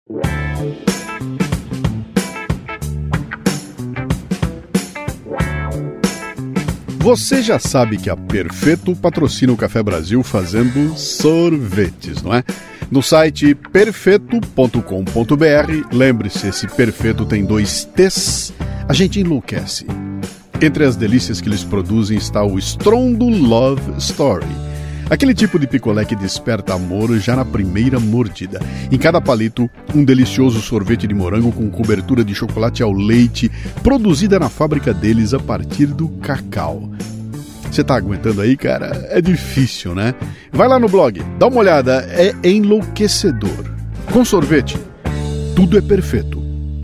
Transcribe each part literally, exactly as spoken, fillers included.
Você já sabe que a Perfeito patrocina o Café Brasil fazendo sorvetes, não é? No site perfeito ponto com ponto b r, lembre-se, esse Perfeito tem dois T's, a gente enlouquece. Entre as delícias que eles produzem está o Strondo Love Story, aquele tipo de picolé que desperta amor já na primeira mordida. Em cada palito, um delicioso sorvete de morango com cobertura de chocolate ao leite, produzida na fábrica deles a partir do cacau. Você tá aguentando aí, cara? É difícil, né? Vai lá no blog, dá uma olhada, é enlouquecedor. Com sorvete, tudo é perfeito.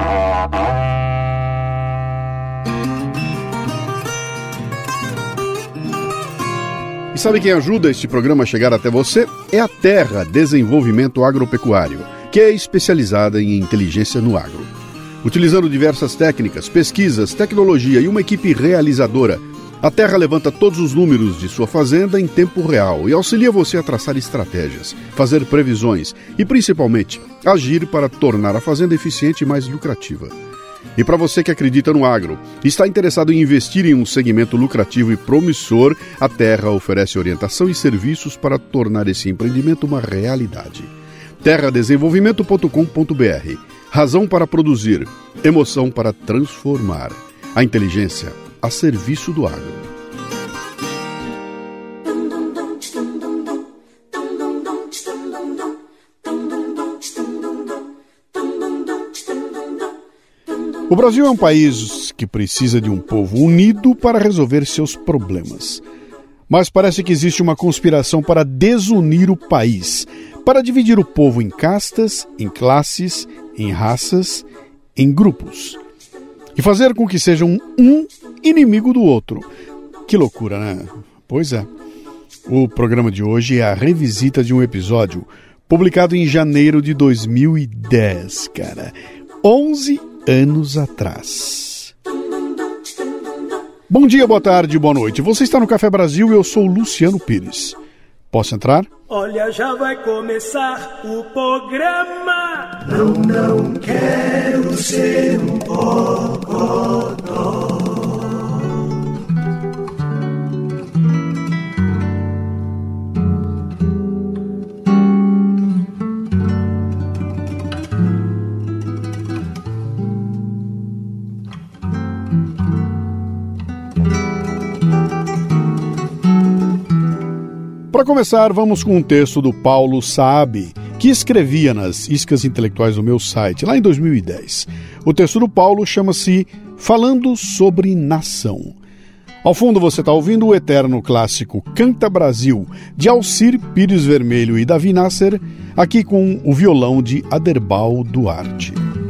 E sabe quem ajuda este programa a chegar até você? É a Terra Desenvolvimento Agropecuário, que é especializada em inteligência no agro. Utilizando diversas técnicas, pesquisas, tecnologia e uma equipe realizadora, a Terra levanta todos os números de sua fazenda em tempo real e auxilia você a traçar estratégias, fazer previsões e, principalmente, agir para tornar a fazenda eficiente e mais lucrativa. E para você que acredita no agro e está interessado em investir em um segmento lucrativo e promissor, a Terra oferece orientação e serviços para tornar esse empreendimento uma realidade. terra desenvolvimento ponto com ponto b r. Razão para produzir, emoção para transformar. A inteligência a serviço do agro. O Brasil é um país que precisa de um povo unido para resolver seus problemas. Mas parece que existe uma conspiração para desunir o país, para dividir o povo em castas, em classes, em raças, em grupos. E fazer com que sejam um inimigo do outro. Que loucura, né? Pois é. O programa de hoje é a revisita de um episódio publicado em janeiro de dois mil e dez, cara. onze anos atrás. Bom dia, boa tarde, boa noite. Você está no Café Brasil e eu sou o Luciano Pires. Posso entrar? Olha, já vai começar o programa. Não, não quero ser um bocodó. Para começar, vamos com um texto do Paulo Saab, que escrevia nas iscas intelectuais do meu site, lá em dois mil e dez. O texto do Paulo chama-se Falando sobre Nação. Ao fundo você está ouvindo o eterno clássico Canta Brasil, de Alcir Pires Vermelho e Davi Nasser, aqui com o violão de Aderbal Duarte.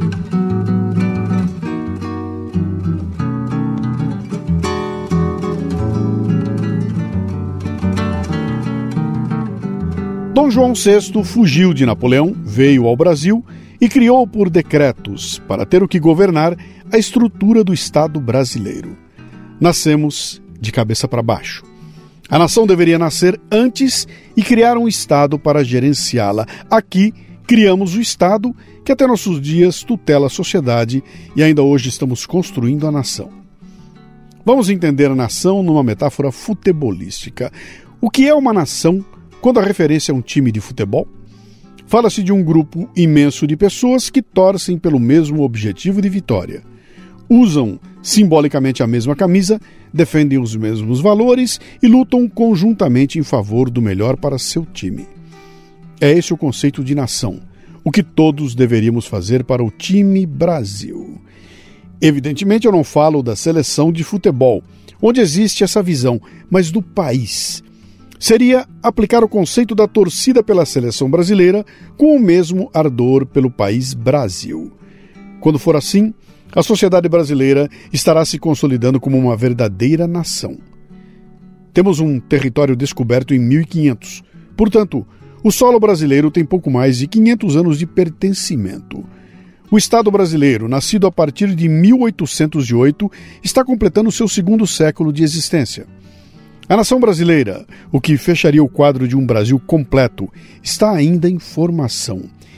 Dom João sexto fugiu de Napoleão, veio ao Brasil e criou por decretos, para ter o que governar, a estrutura do Estado brasileiro. Nascemos de cabeça para baixo. A nação deveria nascer antes e criar um Estado para gerenciá-la. Aqui criamos o Estado, que até nossos dias tutela a sociedade e ainda hoje estamos construindo a nação. Vamos entender a nação numa metáfora futebolística. O que é uma nação? Quando a referência é um time de futebol, fala-se de um grupo imenso de pessoas que torcem pelo mesmo objetivo de vitória. Usam simbolicamente a mesma camisa, defendem os mesmos valores e lutam conjuntamente em favor do melhor para seu time. É esse o conceito de nação, o que todos deveríamos fazer para o time Brasil. Evidentemente eu não falo da seleção de futebol, onde existe essa visão, mas do país. Seria aplicar o conceito da torcida pela seleção brasileira com o mesmo ardor pelo país Brasil. Quando for assim, a sociedade brasileira estará se consolidando como uma verdadeira nação. Temos um território descoberto em mil e quinhentos. Portanto, o solo brasileiro tem pouco mais de quinhentos anos de pertencimento. O Estado brasileiro, nascido a partir de mil oitocentos e oito, está completando seu segundo século de existência. A nação brasileira, o que fecharia o quadro de um Brasil completo, está ainda em formação.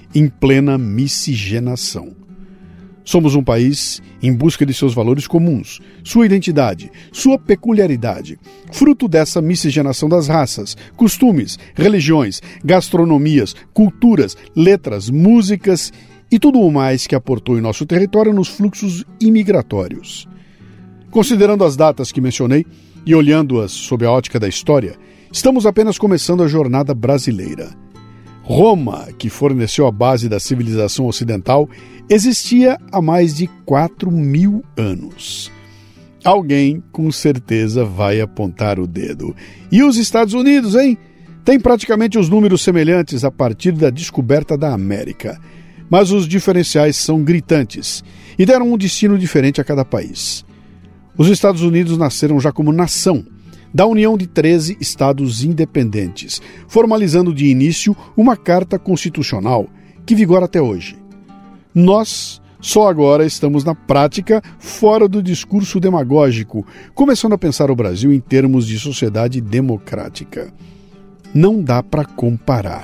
em plena miscigenação. Somos um país em busca de seus valores comuns, sua identidade, sua peculiaridade, fruto dessa miscigenação das raças, costumes, religiões, gastronomias, culturas, letras, músicas e tudo o mais que aportou em nosso território nos fluxos imigratórios. Considerando as datas que mencionei e olhando-as sob a ótica da história, estamos apenas começando a jornada brasileira. Roma, que forneceu a base da civilização ocidental, existia há mais de quatro mil anos. Alguém, com certeza, vai apontar o dedo. E os Estados Unidos, hein? Tem praticamente os números semelhantes a partir da descoberta da América. Mas os diferenciais são gritantes e deram um destino diferente a cada país. Os Estados Unidos nasceram já como nação, da união de treze estados independentes, formalizando de início uma carta constitucional que vigora até hoje. Nós só agora estamos na prática, fora do discurso demagógico, começando a pensar o Brasil em termos de sociedade democrática. Não dá para comparar.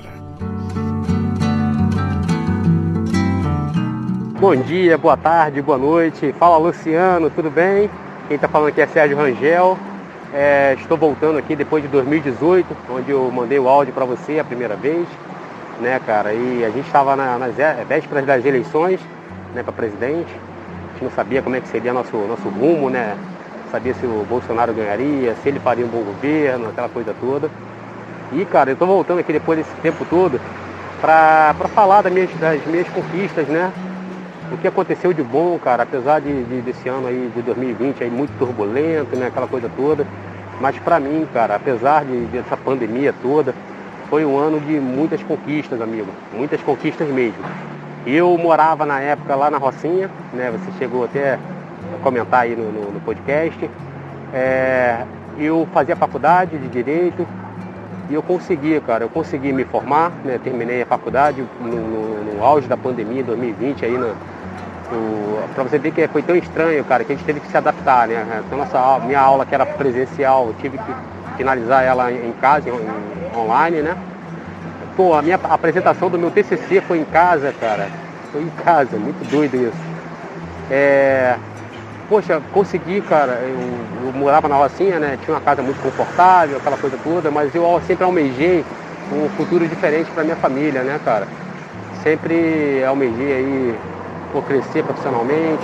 Bom dia, boa tarde, boa noite. Fala, Luciano, tudo bem? Quem está falando aqui é Sérgio Rangel. É, estou voltando aqui depois de dois mil e dezoito, onde eu mandei o áudio para você a primeira vez, né, cara? E a gente estava na, nas vésperas das eleições, né, para presidente. A gente não sabia como é que seria nosso nosso rumo, né? Sabia se o Bolsonaro ganharia, se ele faria um bom governo, aquela coisa toda. E, cara, eu estou voltando aqui depois desse tempo todo para para falar das minhas, das minhas conquistas, né? O que aconteceu de bom, cara, apesar de, de, desse ano aí, de dois mil e vinte, aí muito turbulento, né, aquela coisa toda. Mas pra mim, cara, apesar de, dessa pandemia toda, foi um ano de muitas conquistas, amigo. Muitas conquistas mesmo. Eu morava na época lá na Rocinha, né, você chegou até a comentar aí no, no, no podcast. É, eu fazia faculdade de Direito e eu consegui, cara, eu consegui me formar, né, terminei a faculdade no, no, no auge da pandemia, dois mil e vinte, aí na... Para você ver que foi tão estranho, cara, que a gente teve que se adaptar, né? Então, nossa, minha aula que era presencial, eu tive que finalizar ela em casa, em, online, né? Pô, a minha apresentação do meu T C C foi em casa, cara. Foi em casa, muito doido isso. É... Poxa, consegui, cara, eu, eu morava na Rocinha, né? Tinha uma casa muito confortável, aquela coisa toda, mas eu sempre almejei um futuro diferente para minha família, né, cara? Sempre almejei aí por crescer profissionalmente.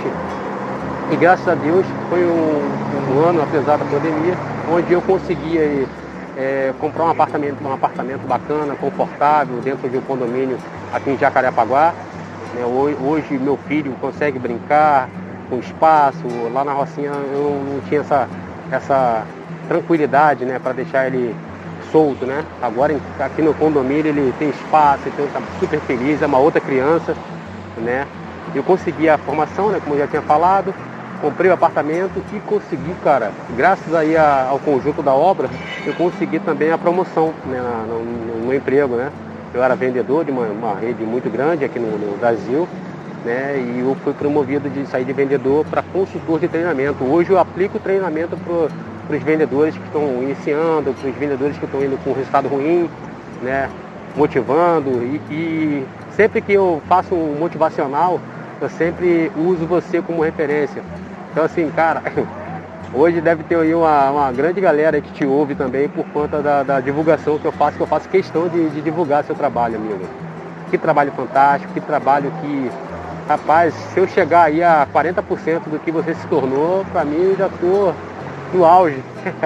E graças a Deus foi um, um ano, apesar da pandemia, onde eu consegui aí, é, comprar um apartamento, um apartamento bacana, confortável, dentro de um condomínio aqui em Jacarepaguá. Né? Hoje, hoje meu filho consegue brincar com espaço. Lá na Rocinha eu não tinha essa, essa tranquilidade, né, para deixar ele solto, né? Agora aqui no condomínio ele tem espaço, então está super feliz, é uma outra criança, né? Eu consegui a formação, né, como eu já tinha falado, comprei o apartamento e consegui, cara, graças aí a, ao conjunto da obra, eu consegui também a promoção, né, no, no, no emprego, né? Eu era vendedor de uma, uma rede muito grande aqui no, no Brasil, né? E eu fui promovido de sair de vendedor para consultor de treinamento. Hoje eu aplico treinamento para os vendedores que estão iniciando, para os vendedores que estão indo com resultado ruim, né? Motivando e, e sempre que eu faço um motivacional, eu sempre uso você como referência. Então assim, cara, hoje deve ter aí uma, uma grande galera que te ouve também por conta da, da divulgação que eu faço, que eu faço questão de, de divulgar seu trabalho, amigo. Que trabalho fantástico, que trabalho que, rapaz, se eu chegar aí a quarenta por cento do que você se tornou, pra mim eu já tô no auge.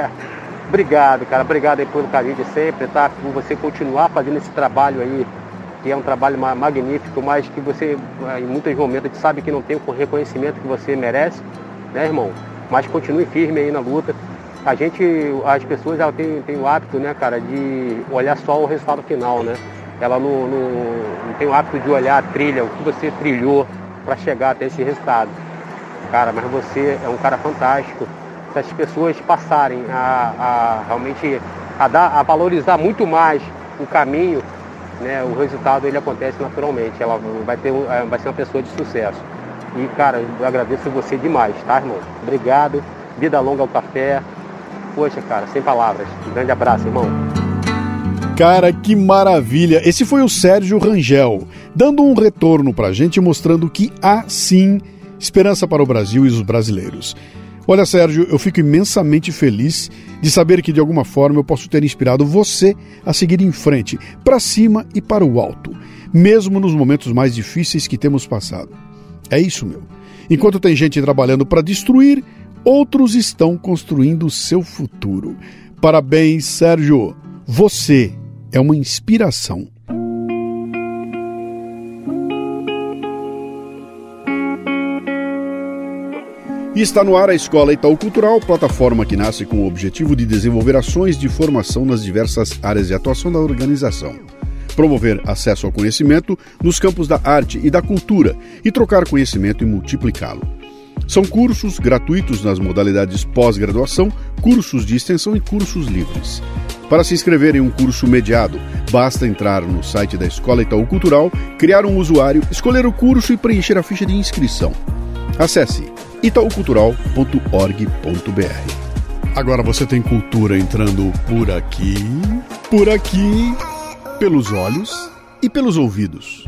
Obrigado, cara, obrigado aí pelo carinho de sempre, tá? Por você continuar fazendo esse trabalho aí, que é um trabalho magnífico, mas que você, em muitos momentos, a gente sabe que não tem o reconhecimento que você merece, né, irmão? Mas continue firme aí na luta. A gente, as pessoas, elas têm, têm o hábito, né, cara, de olhar só o resultado final, né? Ela não, não, não tem o hábito de olhar a trilha, o que você trilhou para chegar até esse resultado. Cara, mas você é um cara fantástico. Se as pessoas passarem a, a realmente a, dar, a valorizar muito mais o caminho, né, o resultado ele acontece naturalmente. Ela vai, ter, vai ser uma pessoa de sucesso. E, cara, eu agradeço você demais, tá, irmão? Obrigado. Vida longa ao café. Poxa, cara, sem palavras. Um grande abraço, irmão. Cara, que maravilha! Esse foi o Sérgio Rangel, dando um retorno pra gente, mostrando que há, sim, esperança para o Brasil e os brasileiros. Olha, Sérgio, eu fico imensamente feliz de saber que, de alguma forma, eu posso ter inspirado você a seguir em frente, para cima e para o alto, mesmo nos momentos mais difíceis que temos passado. É isso, meu. Enquanto tem gente trabalhando para destruir, outros estão construindo o seu futuro. Parabéns, Sérgio! Você é uma inspiração. E está no ar a Escola Itaú Cultural, plataforma que nasce com o objetivo de desenvolver ações de formação nas diversas áreas de atuação da organização. Promover acesso ao conhecimento nos campos da arte e da cultura e trocar conhecimento e multiplicá-lo. São cursos gratuitos nas modalidades pós-graduação, cursos de extensão e cursos livres. Para se inscrever em um curso mediado, basta entrar no site da Escola Itaú Cultural, criar um usuário, escolher o curso e preencher a ficha de inscrição. Acesse itaú cultural ponto org ponto br. Agora você tem cultura entrando por aqui, por aqui, pelos olhos e pelos ouvidos.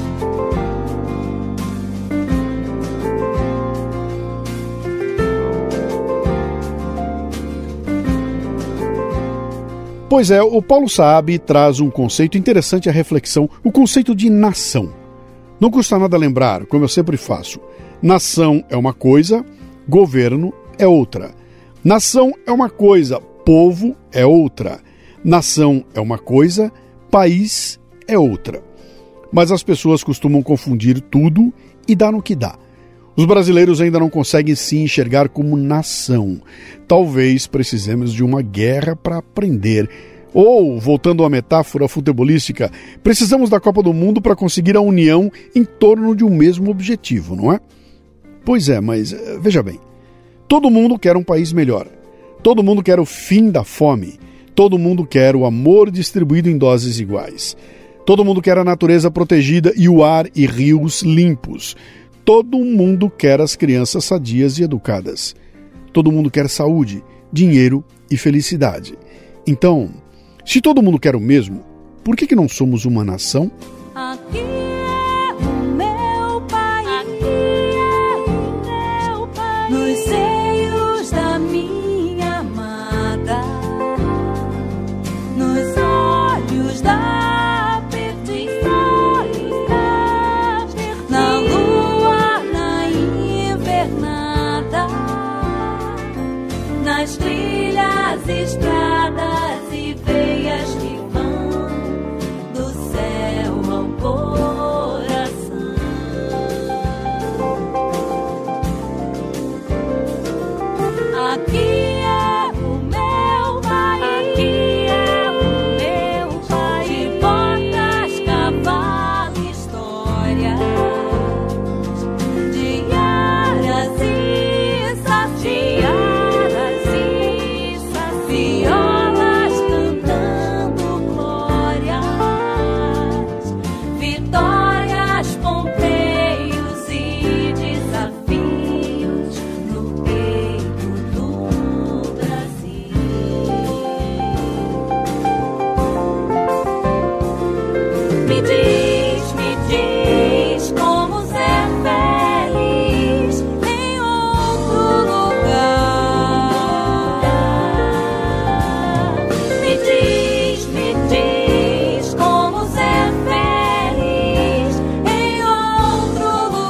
Pois é, o Paulo Saab traz um conceito interessante à reflexão, o conceito de nação. Não custa nada lembrar, como eu sempre faço, nação é uma coisa, governo é outra. Nação é uma coisa, povo é outra. Nação é uma coisa, país é outra. Mas as pessoas costumam confundir tudo e dar no que dá. Os brasileiros ainda não conseguem se enxergar como nação. Talvez precisemos de uma guerra para aprender. Ou, voltando à metáfora futebolística, precisamos da Copa do Mundo para conseguir a união em torno de um mesmo objetivo, não é? Pois é, mas veja bem. Todo mundo quer um país melhor. Todo mundo quer o fim da fome. Todo mundo quer o amor distribuído em doses iguais. Todo mundo quer a natureza protegida e o ar e rios limpos. Todo mundo quer as crianças sadias e educadas. Todo mundo quer saúde, dinheiro e felicidade. Então, se todo mundo quer o mesmo, por que que não somos uma nação? Aqui é o meu país, aqui é o meu país, nos seios da minha amada, nos olhos da perdição, na lua, na invernada, nas trilhas, estradas e veias que vão do céu ao coração. Aqui é o meu país, aqui é o meu país, de botas, cavalo, histórias, de aras e saciadas e violas cantando glórias, vitórias, ponteios e desafios no peito do Brasil. Me diz, me diz como ser feliz em outro lugar. Me diz, me diz como ser feliz em outro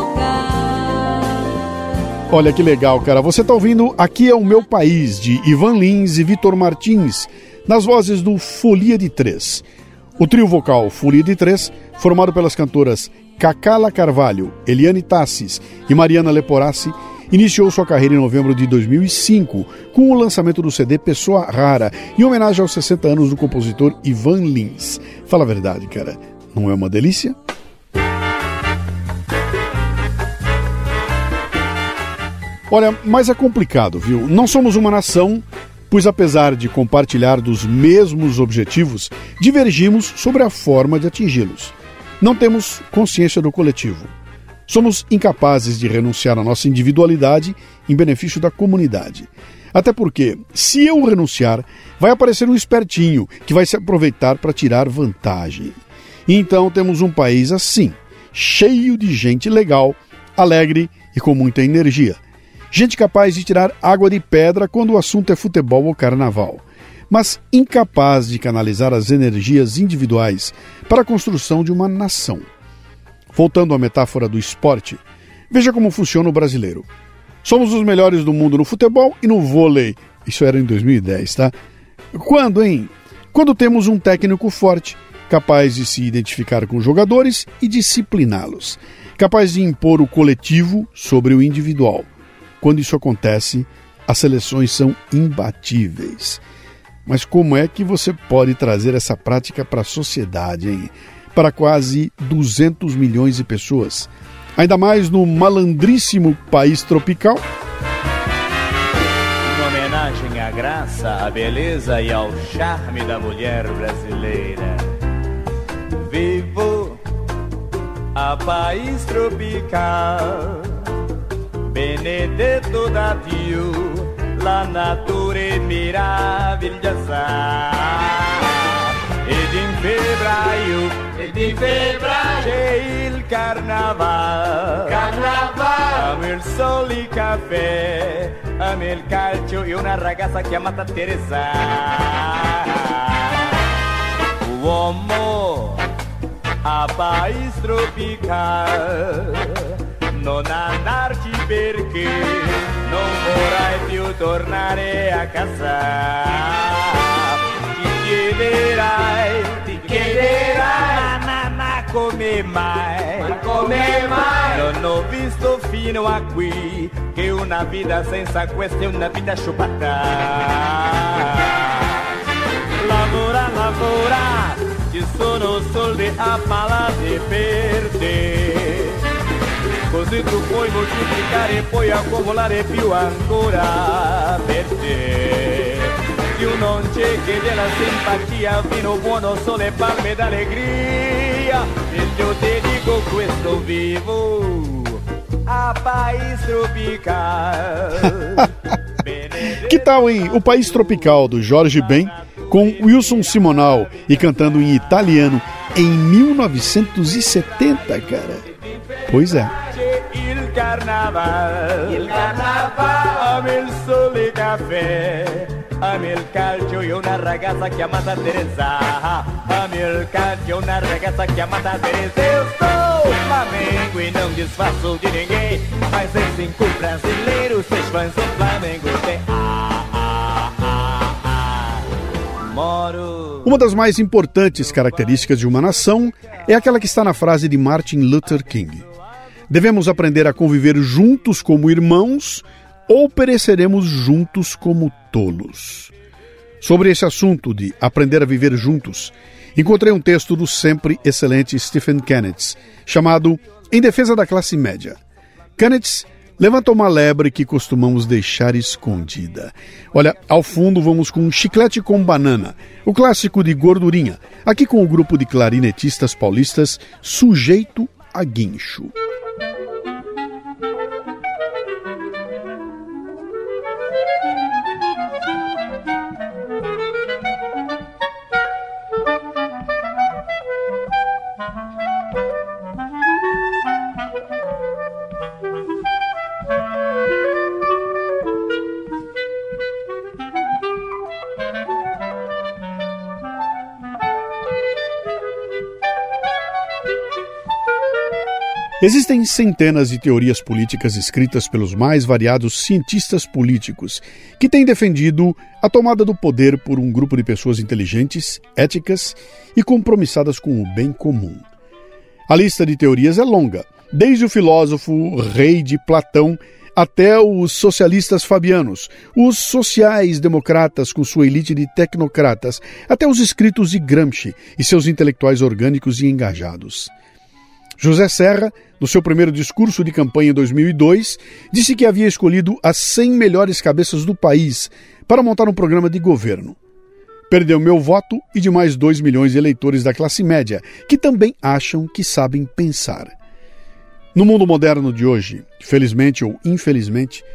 lugar. Olha que legal, cara. Você tá ouvindo Aqui é o Meu País, de Ivan Lins e Vitor Martins, nas vozes do Folia de Três. O trio vocal Folia de Três, formado pelas cantoras Cacala Carvalho, Eliane Tassis e Mariana Leporassi, iniciou sua carreira em novembro de dois mil e cinco com o lançamento do C D Pessoa Rara, em homenagem aos sessenta anos do compositor Ivan Lins. Fala a verdade, cara, não é uma delícia? Olha, mas é complicado, viu? Não somos uma nação, pois apesar de compartilhar dos mesmos objetivos, divergimos sobre a forma de atingi-los. Não temos consciência do coletivo. Somos incapazes de renunciar à nossa individualidade em benefício da comunidade. Até porque, se eu renunciar, vai aparecer um espertinho que vai se aproveitar para tirar vantagem. E então temos um país assim, cheio de gente legal, alegre e com muita energia. Gente capaz de tirar água de pedra quando o assunto é futebol ou carnaval, mas incapaz de canalizar as energias individuais para a construção de uma nação. Voltando à metáfora do esporte, veja como funciona o brasileiro. Somos os melhores do mundo no futebol e no vôlei. Isso era em dois mil e dez, tá? Quando, hein? Quando temos um técnico forte, capaz de se identificar com jogadores e discipliná-los, capaz de impor o coletivo sobre o individual. Quando isso acontece, as seleções são imbatíveis. Mas como é que você pode trazer essa prática para a sociedade, hein? Para quase duzentos milhões de pessoas? Ainda mais no malandríssimo país tropical? Uma homenagem à graça, à beleza e ao charme da mulher brasileira. Vivo a país tropical, Benedetto da Dio, la natura è meravigliosa. Ed in febbraio, ed in febbraio c'è il carnaval, carnaval. Amo il sole, il caffè, amo il calcio e una ragazza chiamata Teresa. Uomo a país tropical, non andarci perché non vorrai più tornare a casa. Ti chiederai, ti chiederai, ma, ma come mai, ma come mai non ho visto fino a qui che una vita senza questa è una vita sciupata. Lavora, lavora, ci sono soldi a palate per te, così tu puoi moltiplicare e puoi accumulare più ancora per te. Più non c'è che della simpatia, vino buono, sole, palme d'allegria. E io ti dico questo, vivo a país tropical. Que tal, hein? O País Tropical, do Jorge Ben, com Wilson Simonal e cantando em italiano em mil novecentos e setenta, cara. Pois é. Il carnaval, il carnaval, amo il sole e caffè, amo il calcio e una ragazza chiamata Teresa, amo il calcio e una ragazza chiamata Teresa. Eu sou Flamengo e não disfarço de ninguém, mas em cinco brasileiros, seis fãs do Flamengo tem. Ah, ah, ah, ah. Moro. Uma das mais importantes características de uma nação é aquela que está na frase de Martin Luther King. Devemos aprender a conviver juntos como irmãos ou pereceremos juntos como tolos. Sobre esse assunto de aprender a viver juntos, encontrei um texto do sempre excelente Stephen Kenneth, chamado Em Defesa da Classe Média. Kenneth levanta uma lebre que costumamos deixar escondida. Olha, ao fundo vamos com Chiclete com Banana, o clássico de Gordurinha, aqui com o grupo de clarinetistas paulistas Sujeito a Guincho. Existem centenas de teorias políticas escritas pelos mais variados cientistas políticos que têm defendido a tomada do poder por um grupo de pessoas inteligentes, éticas e compromissadas com o bem comum. A lista de teorias é longa, desde o filósofo rei de Platão até os socialistas fabianos, os sociais-democratas com sua elite de tecnocratas, até os escritos de Gramsci e seus intelectuais orgânicos e engajados. José Serra, no seu primeiro discurso de campanha em dois mil e dois, disse que havia escolhido as cem melhores cabeças do país para montar um programa de governo. Perdeu meu voto e de mais dois milhões de eleitores da classe média, que também acham que sabem pensar. No mundo moderno de hoje, felizmente ou infelizmente,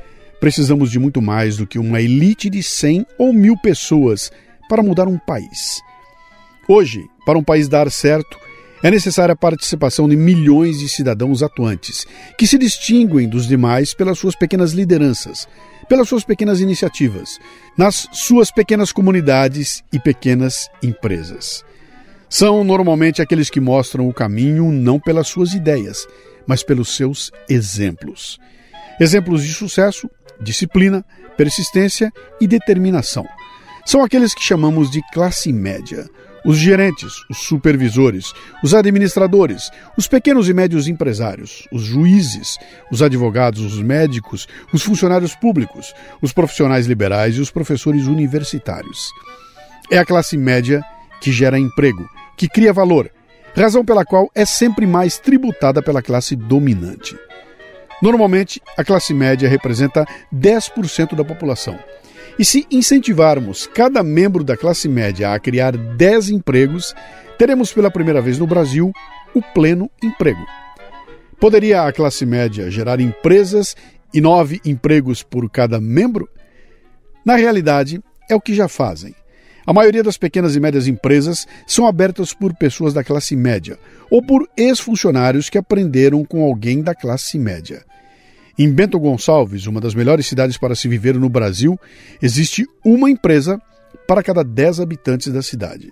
precisamos de muito mais do que uma elite de cem ou mil pessoas para mudar um país. Hoje, para um país dar certo, é necessária a participação de milhões de cidadãos atuantes, que se distinguem dos demais pelas suas pequenas lideranças, pelas suas pequenas iniciativas, nas suas pequenas comunidades e pequenas empresas. São normalmente aqueles que mostram o caminho não pelas suas ideias, mas pelos seus exemplos. Exemplos de sucesso, disciplina, persistência e determinação. São aqueles que chamamos de classe média. Os gerentes, os supervisores, os administradores, os pequenos e médios empresários, os juízes, os advogados, os médicos, os funcionários públicos, os profissionais liberais e os professores universitários. É a classe média que gera emprego, que cria valor, razão pela qual é sempre mais tributada pela classe dominante. Normalmente, a classe média representa dez por cento da população. E se incentivarmos cada membro da classe média a criar dez empregos, teremos pela primeira vez no Brasil o pleno emprego. Poderia a classe média gerar empresas e nove empregos por cada membro? Na realidade, é o que já fazem. A maioria das pequenas e médias empresas são abertas por pessoas da classe média ou por ex-funcionários que aprenderam com alguém da classe média. Em Bento Gonçalves, uma das melhores cidades para se viver no Brasil, existe uma empresa para cada dez habitantes da cidade.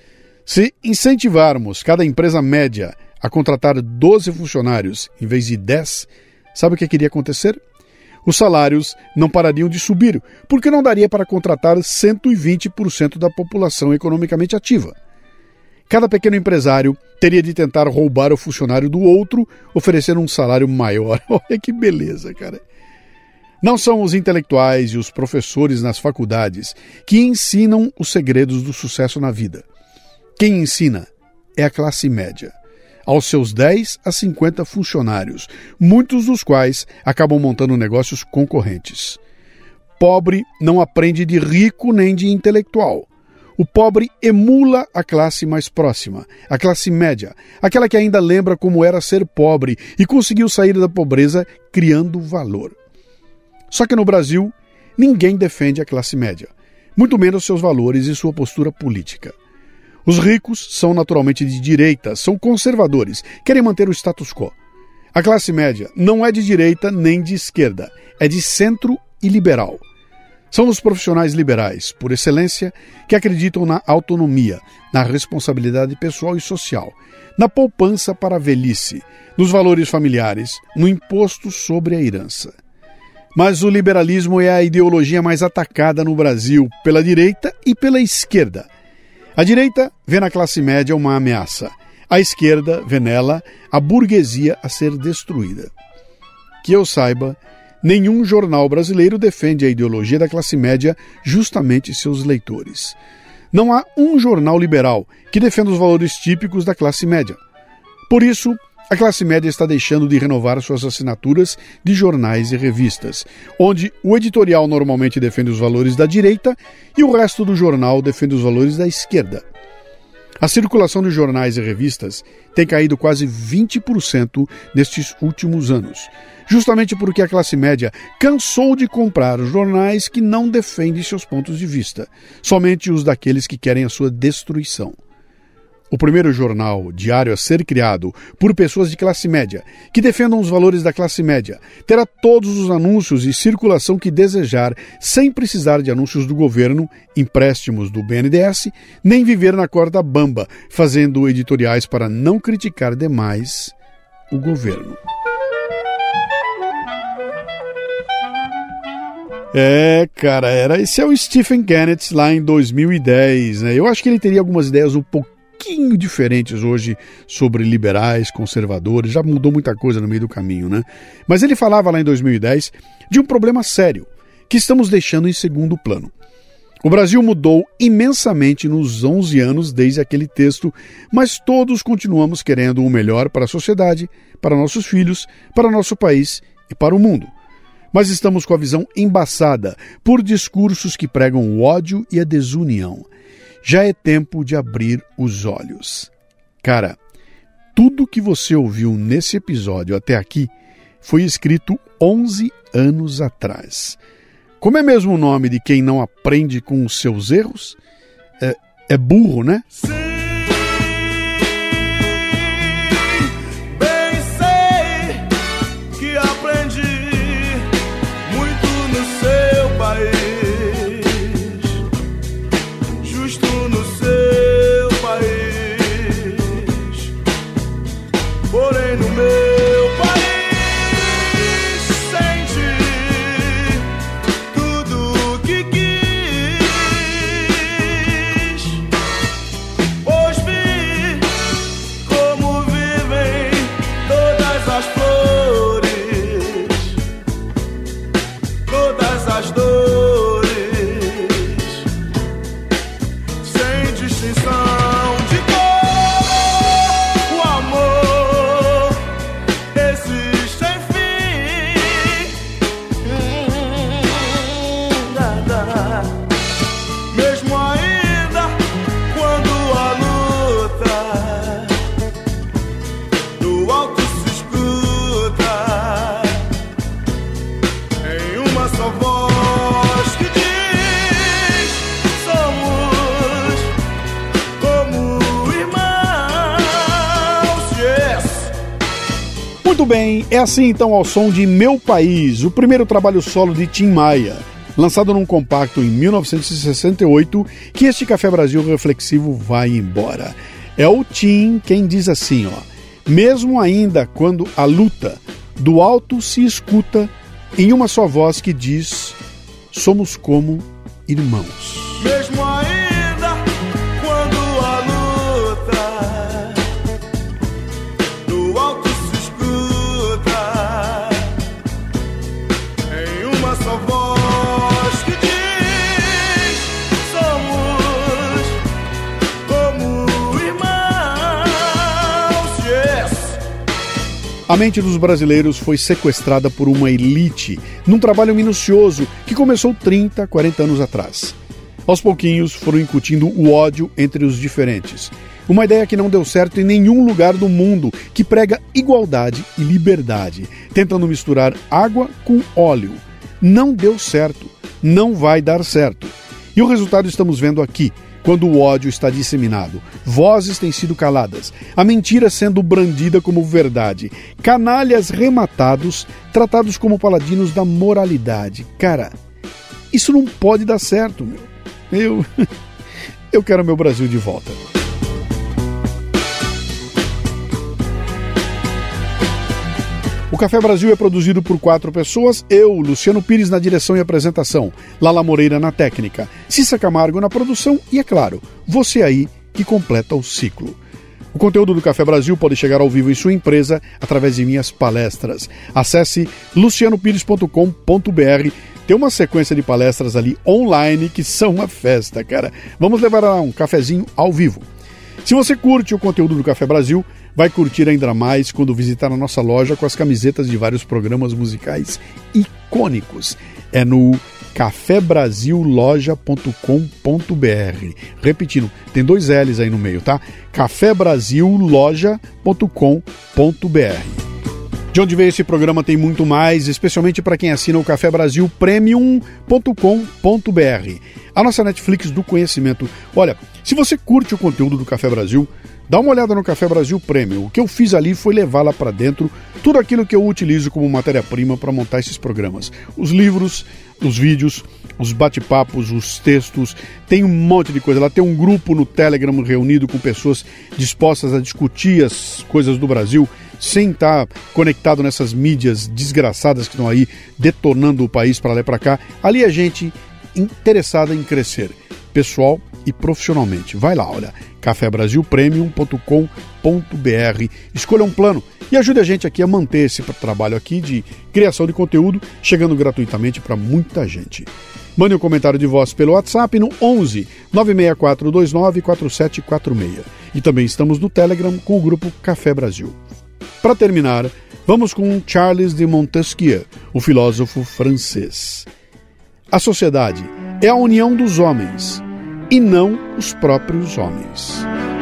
Se incentivarmos cada empresa média a contratar doze funcionários em vez de dez, sabe o que iria acontecer? Os salários não parariam de subir, porque não daria para contratar cento e vinte por cento da população economicamente ativa. Cada pequeno empresário teria de tentar roubar o funcionário do outro, oferecendo um salário maior. Olha que beleza, cara. Não são os intelectuais e os professores nas faculdades que ensinam os segredos do sucesso na vida. Quem ensina é a classe média, aos seus dez a cinquenta funcionários, muitos dos quais acabam montando negócios concorrentes. Pobre não aprende de rico nem de intelectual. O pobre emula a classe mais próxima, a classe média, aquela que ainda lembra como era ser pobre e conseguiu sair da pobreza criando valor. Só que no Brasil, ninguém defende a classe média, muito menos seus valores e sua postura política. Os ricos são naturalmente de direita, são conservadores, querem manter o status quo. A classe média não é de direita nem de esquerda, é de centro e liberal. São os profissionais liberais, por excelência, que acreditam na autonomia, na responsabilidade pessoal e social, na poupança para a velhice, nos valores familiares, no imposto sobre a herança. Mas o liberalismo é a ideologia mais atacada no Brasil pela direita e pela esquerda. A direita vê na classe média uma ameaça. A esquerda vê nela a burguesia a ser destruída. Que eu saiba, nenhum jornal brasileiro defende a ideologia da classe média, justamente seus leitores. Não há um jornal liberal que defenda os valores típicos da classe média. Por isso, a classe média está deixando de renovar suas assinaturas de jornais e revistas, onde o editorial normalmente defende os valores da direita e o resto do jornal defende os valores da esquerda. A circulação de jornais e revistas tem caído quase vinte por cento nestes últimos anos, justamente porque a classe média cansou de comprar jornais que não defendem seus pontos de vista, somente os daqueles que querem a sua destruição. O primeiro jornal diário a ser criado por pessoas de classe média, que defendam os valores da classe média, terá todos os anúncios e circulação que desejar, sem precisar de anúncios do governo, empréstimos do B N D E S, nem viver na corda bamba, fazendo editoriais para não criticar demais o governo. É, cara, era, esse é o Stephen Kennett lá em dois mil e dez, né? Eu acho que ele teria algumas ideias um pouquinho pouquinho diferentes hoje sobre liberais, conservadores, já mudou muita coisa no meio do caminho, né? Mas ele falava lá em dois mil e dez de um problema sério que estamos deixando em segundo plano. O Brasil mudou imensamente nos onze anos desde aquele texto, mas todos continuamos querendo o melhor para a sociedade, para nossos filhos, para nosso país e para o mundo. Mas estamos com a visão embaçada por discursos que pregam o ódio e a desunião. Já é tempo de abrir os olhos. Cara, tudo que você ouviu nesse episódio até aqui foi escrito onze anos atrás. Como é mesmo o nome de quem não aprende com os seus erros? É, é burro, né? Sim, bem sei que aprendi muito no seu país, justo no seu país, porém no meu país senti tudo o que quis, pois vi como vivem todas as flores, todas as dores, sem distinção de cor. O amor existe sem fim. Hum, dá, dá. Mesmo ainda quando a luta do alto se escuta em uma só voz que diz: somos como irmãos. Yes. Muito bem, é assim então ao som de Meu País, o primeiro trabalho solo de Tim Maia, lançado num compacto em mil novecentos e sessenta e oito, que este Café Brasil reflexivo vai embora. É o Tim quem diz assim, ó: mesmo ainda quando a luta do alto se escuta em uma só voz que diz: somos como irmãos. Mesmo ainda quando a luta do alto se escuta em uma só voz que diz: somos como irmãos. Yes. A mente dos brasileiros foi sequestrada por uma elite num trabalho minucioso que começou trinta, quarenta anos atrás. Aos pouquinhos foram incutindo o ódio entre os diferentes. Uma ideia que não deu certo em nenhum lugar do mundo, que prega igualdade e liberdade, tentando misturar água com óleo. Não deu certo, não vai dar certo. E o resultado estamos vendo aqui, quando o ódio está disseminado, vozes têm sido caladas, a mentira sendo brandida como verdade, canalhas rematados, tratados como paladinos da moralidade. Cara, isso não pode dar certo, meu. Eu, eu quero meu Brasil de volta. O Café Brasil é produzido por quatro pessoas, eu, Luciano Pires, na direção e apresentação, Lala Moreira na técnica, Cissa Camargo na produção e, é claro, você aí que completa o ciclo. O conteúdo do Café Brasil pode chegar ao vivo em sua empresa através de minhas palestras. Acesse luciano pires ponto com ponto b r. Tem uma sequência de palestras ali online que são uma festa, cara. Vamos levar lá um cafezinho ao vivo. Se você curte o conteúdo do Café Brasil, vai curtir ainda mais quando visitar a nossa loja com as camisetas de vários programas musicais icônicos. É no café brasil loja ponto com ponto b r. Repetindo, tem dois L's aí no meio, tá? café brasil loja ponto com ponto b r. De onde veio esse programa tem muito mais, especialmente para quem assina o café brasil premium ponto com ponto b r. A nossa Netflix do conhecimento. Olha, se você curte o conteúdo do Café Brasil, dá uma olhada no Café Brasil Premium. O que eu fiz ali foi levar lá para dentro tudo aquilo que eu utilizo como matéria-prima para montar esses programas. Os livros, os vídeos, os bate-papos, os textos, tem um monte de coisa. Lá tem um grupo no Telegram reunido com pessoas dispostas a discutir as coisas do Brasil sem estar conectado nessas mídias desgraçadas que estão aí detonando o país para lá e para cá. Ali é gente interessada em crescer, pessoal e profissionalmente. Vai lá, olha, café brasil premium ponto com ponto b r. Escolha um plano e ajude a gente aqui a manter esse trabalho aqui de criação de conteúdo, chegando gratuitamente para muita gente. Mande um comentário de voz pelo WhatsApp no onze, nove seis quatro dois nove, quatro sete quatro seis. E também estamos no Telegram com o grupo Café Brasil. Para terminar, vamos com Charles de Montesquieu, o filósofo francês. A sociedade é a união dos homens e não os próprios homens.